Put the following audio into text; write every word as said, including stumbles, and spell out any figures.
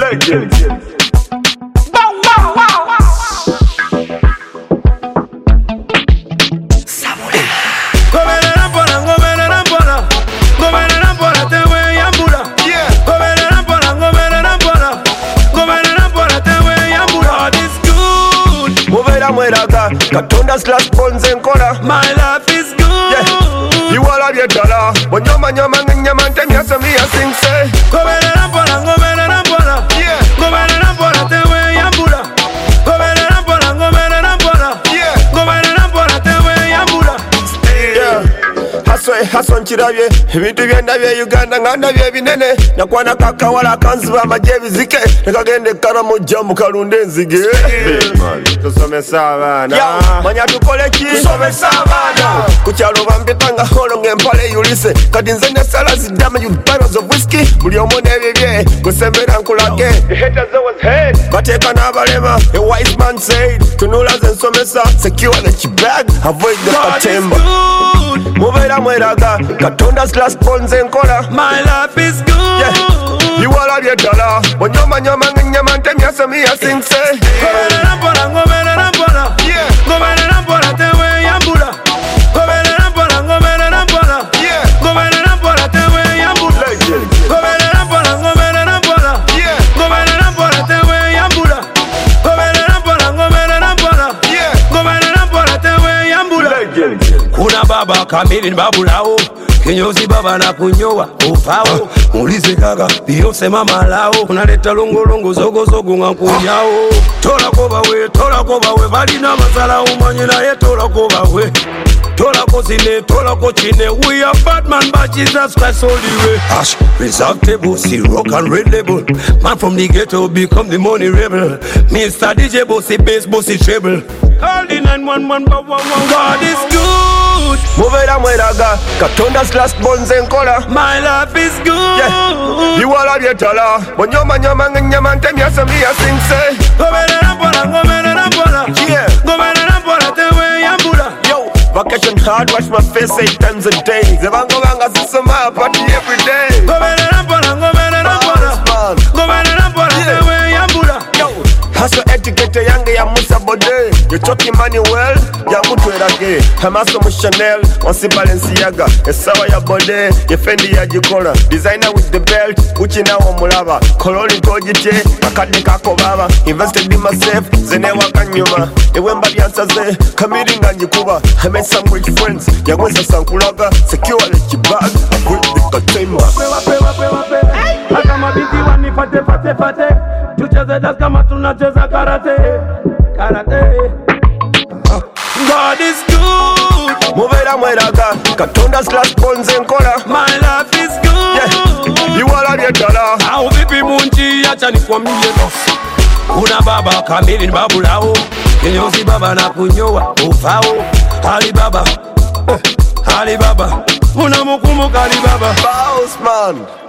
Legend. Wow, wow, wow, wow. Goberera mpona, goberera mpona, goberera mpona tewe yambula. Goberera mpona, goberera mpona, goberera mpona tewe yambula. God is good. Mubera mweraga, Katonda slash bonze nkola. My life is good. Yeah. Iwala byedala, bonyoma nyoma ngenyama ntemya semiya sing say. Goberera mpona, goberera mpona, goberera mpona tewe yambula. Goberera mpona, goberera mpona, goberera mpona tewe yambula. Yeah. Haswe haso nchirabye, ebintu byendabye Uganda ngandabye binene. Nakwana kakawala kanziba amagye bizike, nekagende karamu jamu kalunde enzige. Tusomesa abaana, manya tukole ki? Tusomesa abaana. Kukyalo bampitanga holo ng'empale yulise, kati nze ne sala ziddamu you barrels of whiskey. Buli omu n'ebibye, gusembera nkulage. The haters always hate, bateeka n'abalema. A wise man said, tunula ze nsomesa, secure the kibag, avoid the katemba. Mubera mweraga, Katonda slash bonze nkola. My life is good. Yeah. Iwala byedala, bonyoma nyoma ngenyama ntemya semiya sing say. Goberera mpona, goberera mpona, goberera mpona tewe yambula. Goberera mpona, goberera mpona, goberera mpona tewe yambula. Goberera mpona, goberera mpona, goberera mpona tewe yambula. Goberera mpona, goberera mpona, goberera mpona tewe yambula. Kuna baba kamili babulao, kinyozi baba na kunyoa ufao. Mulize kaka Beyonce mama lao, unaleta longolongo zogo zogo ngankuyao. Tola koba we, tola koba we, balina masala umanye na ye tola koba we. Tola ko zine, tola ko chine, we are bad man but Jesus Christ all the way. Ash, reserve table, see rock and red label. Man from the ghetto become the money rebel. Mister D J bossy bass, bossy treble. Call the nine one one, but one one. God is good. Mubera mweraga, Katonda slash bonze nkola. My life is good. Yeah. Iwala byedala, bonyoma nyoma ngenyama ntemya semiya sing say. Goberera mpona, goberera mpona, Yeah. goberera mpona tewe yambula. Yo, vacation hard, wash my face eight times a day. Zebango banga sisoma party every day. Goberera mpona, goberera mpona, Man. goberera mpona tewe yambula. Yo, hustle etiquette yange ya Musa Bode. You talking money well, ya mutu erage. Hamaso mu Chanel, wansi Balenciaga. Esawa ya Bode, ye Fendi ya Jikola. Designer with the belt, Gucci na wa mulaba. Koloni tojite, akade kako baba. Invested in myself, zene wakanyuma. Ewemba byansaze, kamiri nga njikuba. I made some rich friends, yagweza sankulaga. Secure the kibag, avoid the katemba. Wape wape wape, hata mabinti wanifate fate fate. Tucheze dance kama tunacheza karate, karate. God is good. Mubera mweraga, Katonda slash bonze nkola. My life is good. Yeah. Iwala byedala. Au vipi munchi, acha nikwambie boss. Kuna baba kamili babulao, kinyozi baba na kunyoa ufao. Ali baba, eh, Ali baba, unamukumbuka Ali baba. Boss man.